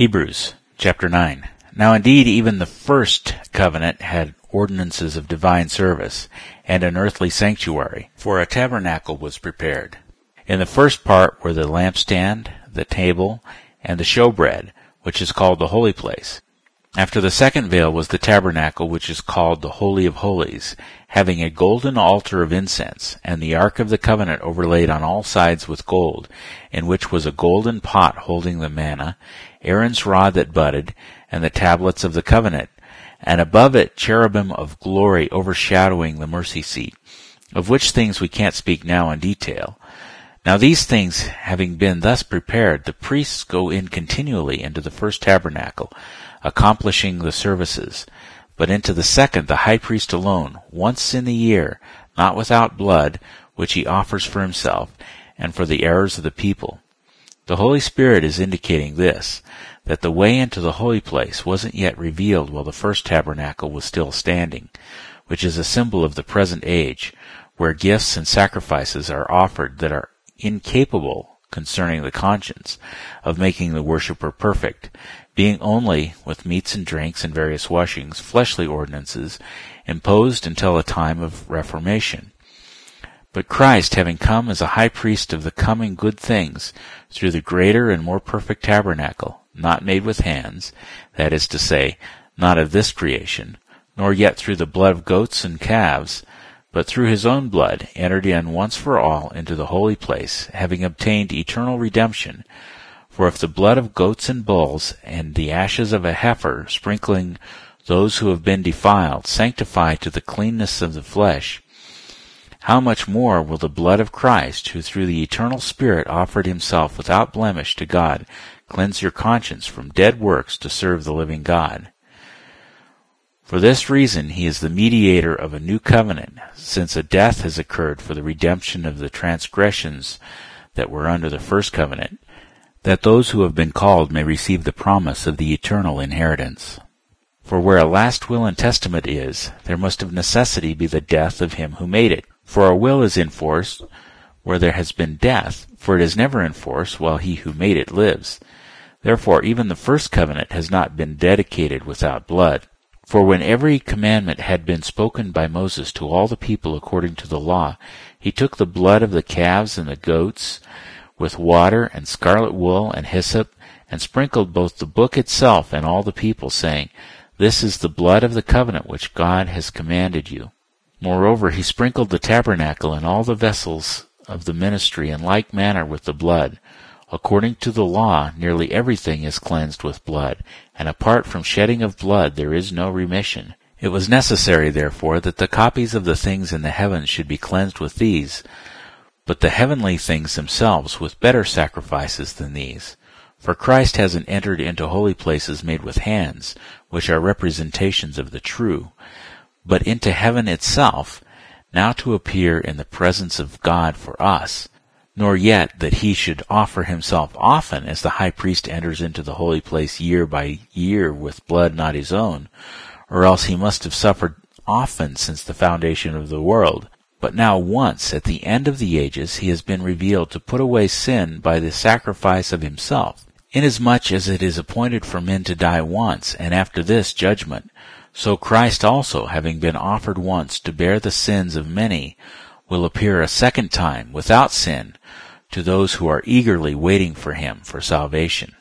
Hebrews chapter 9. Now indeed even the first covenant had ordinances of divine service, and an earthly sanctuary, for a tabernacle was prepared. In the first part were the lampstand, the table, and the showbread, which is called the holy place. After the second veil was the tabernacle, which is called the Holy of Holies, having a golden altar of incense, and the ark of the covenant overlaid on all sides with gold, in which was a golden pot holding the manna, Aaron's rod that budded, and the tablets of the covenant, and above it cherubim of glory overshadowing the mercy seat, of which things we can't speak now in detail. Now these things having been thus prepared, the priests go in continually into the first tabernacle, accomplishing the services, but into the second the high priest alone, once in the year, not without blood, which he offers for himself, and for the errors of the people. The Holy Spirit is indicating this, that the way into the holy place wasn't yet revealed while the first tabernacle was still standing, which is a symbol of the present age, where gifts and sacrifices are offered that are incapable, concerning the conscience, of making the worshipper perfect, being only, with meats and drinks and various washings, fleshly ordinances, imposed until a time of reformation. But Christ, having come as a high priest of the coming good things, through the greater and more perfect tabernacle, not made with hands, that is to say, not of this creation, nor yet through the blood of goats and calves, but through his own blood entered in once for all into the holy place, having obtained eternal redemption. For if the blood of goats and bulls and the ashes of a heifer, sprinkling those who have been defiled, sanctify to the cleanness of the flesh, how much more will the blood of Christ, who through the eternal Spirit offered himself without blemish to God, cleanse your conscience from dead works to serve the living God? For this reason he is the mediator of a new covenant, since a death has occurred for the redemption of the transgressions that were under the first covenant, that those who have been called may receive the promise of the eternal inheritance. For where a last will and testament is, there must of necessity be the death of him who made it. For a will is in force where there has been death, for it is never in force while he who made it lives. Therefore even the first covenant has not been dedicated without blood. For when every commandment had been spoken by Moses to all the people according to the law, he took the blood of the calves and the goats, with water and scarlet wool and hyssop, and sprinkled both the book itself and all the people, saying, This is the blood of the covenant which God has commanded you. Moreover, he sprinkled the tabernacle and all the vessels of the ministry in like manner with the blood. According to the law, nearly everything is cleansed with blood, and apart from shedding of blood there is no remission. It was necessary, therefore, that the copies of the things in the heavens should be cleansed with these, but the heavenly things themselves with better sacrifices than these. For Christ hasn't entered into holy places made with hands, which are representations of the true, but into heaven itself, now to appear in the presence of God for us, nor yet that he should offer himself often, as the high priest enters into the holy place year by year with blood not his own, or else he must have suffered often since the foundation of the world. But now once, at the end of the ages, he has been revealed to put away sin by the sacrifice of himself, inasmuch as it is appointed for men to die once, and after this judgment. So Christ also, having been offered once to bear the sins of many, will appear a second time without sin to those who are eagerly waiting for him for salvation.